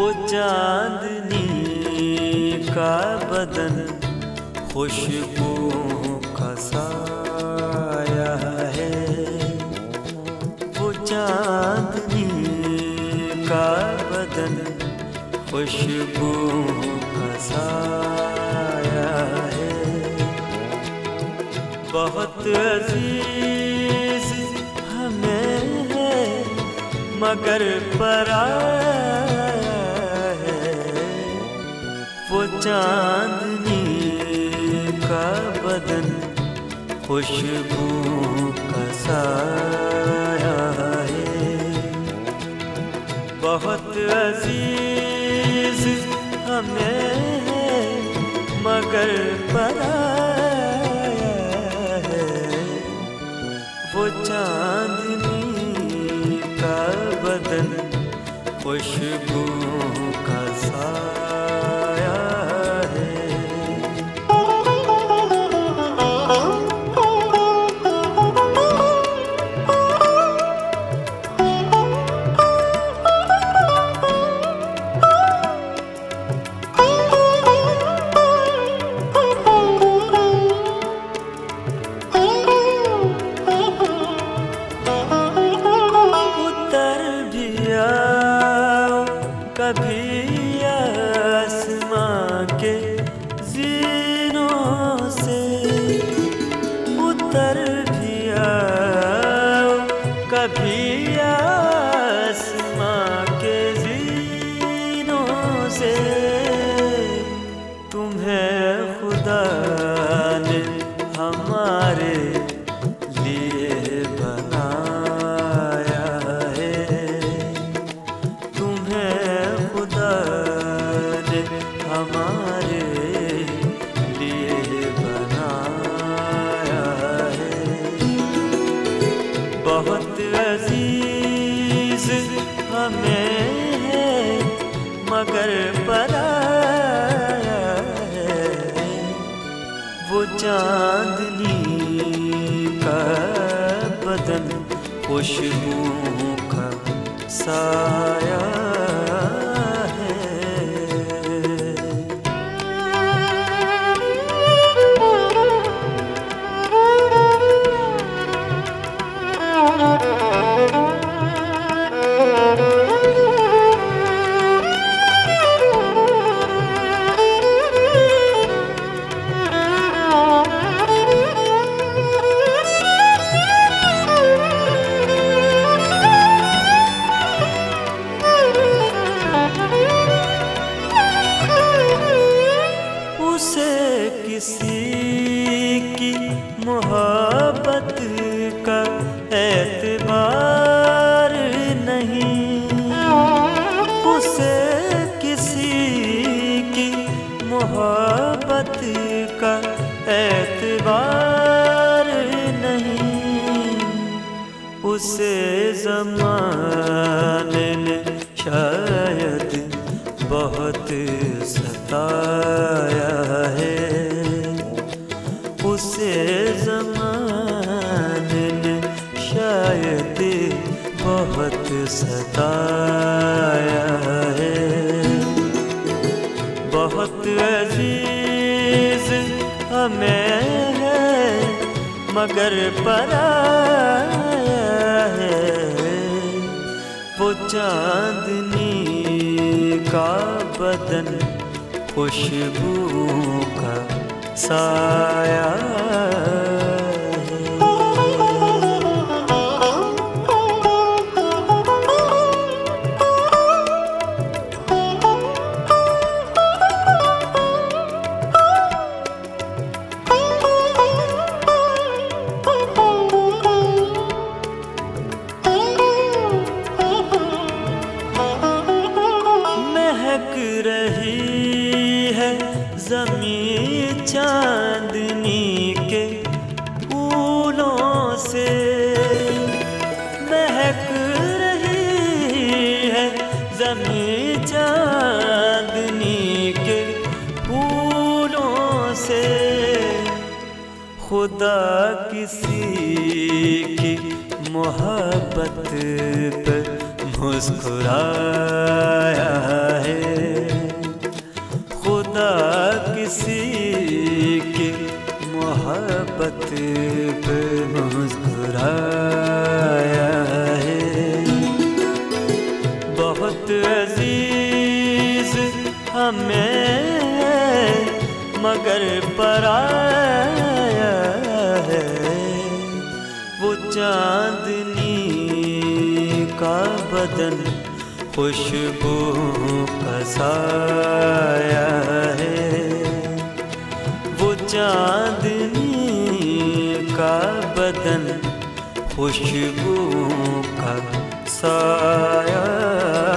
वो चांदनी का बदन खुशबू का साया है। वो चांदनी का बदन खुशबू का साया है। बहुत अजीज हमें है मगर पराया है। वो चांदनी का बदन खुशबू का साया है। बहुत अजीज हमें है मगर पराया है। वो चांदनी का बदन खुशबू का साया है। कभी आसमां के ज़ीनों से उतर भी आओ। कभी आसमां के ज़ीनों से तुम्हें खुदा ने हमारे लिए बनाया है। हमारे लिए बनाया है। बहुत अजीज हमें है मगर पराया है। वो चांदनी का बदन खुशबू का साया किसी की मोहब्बत का एतबार नहीं। उसे किसी की मोहब्बत का एतबार नहीं। उसे ज़माने ने शायद बहुत सताया है। उसे ज़माने ने शायद बहुत सताया है। बहुत अजीज हमें है मगर पराया है। वो चांदनी का बदन खुशबू का साया रही है ज़मीं चांदनी के फूलों से। महक रही है ज़मीं चांदनी के फूलों से। खुदा किसी की मोहब्बत पर मुस्कुराया है। पे मुस्कुराया है। बहुत अजीज हमें मगर पराया है। वो चांदनी का बदन खुशबू का साया है। वो चांदनी का बदन खुशबू का साया